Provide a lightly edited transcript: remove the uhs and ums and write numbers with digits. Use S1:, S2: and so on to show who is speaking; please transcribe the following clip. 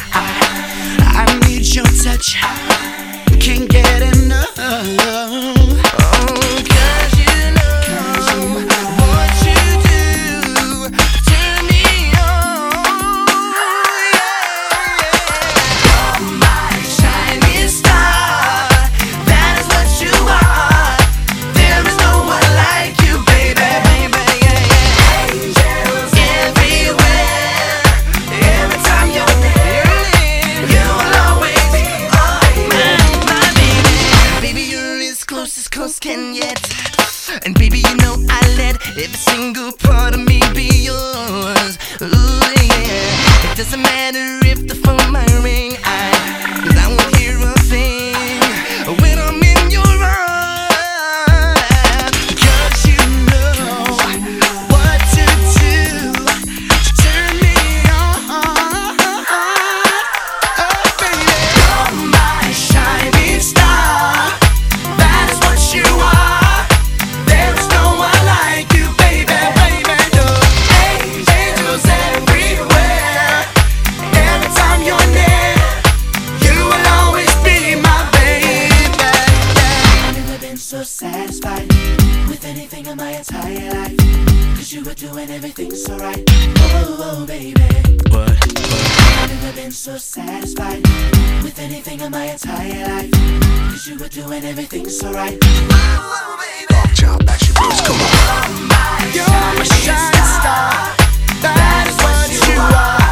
S1: I need your touch, can't get enough. Oh, 'cause you know what you do, turn me on. You're my shining star, that is what you are. There is no one like you, baby. Angels everywhere, every time you're near, you will always be my baby. Baby, you're as close can get. And baby, you know I let every single part of me be yours. Ooh, yeah. It doesn't matter if the phone might ring, 'cause I won't hear a thing when I'm in your arms. 'Cause you know what to do to turn me on. Oh, baby, you're my shining star, that is what you are. There is no one like you, baby. Angels everywhere, every time you're near, you will always be my baby. I've never been so satisfied with anything in my entire life, 'cause you were doing everything so right. Oh, baby. What? I've never been so satisfied with anything in my entire life, 'cause you were doing everything so right. Oh, baby.
S2: Rock Child, Backstreet Boys, come on.
S1: You're my shining star, that is what you are.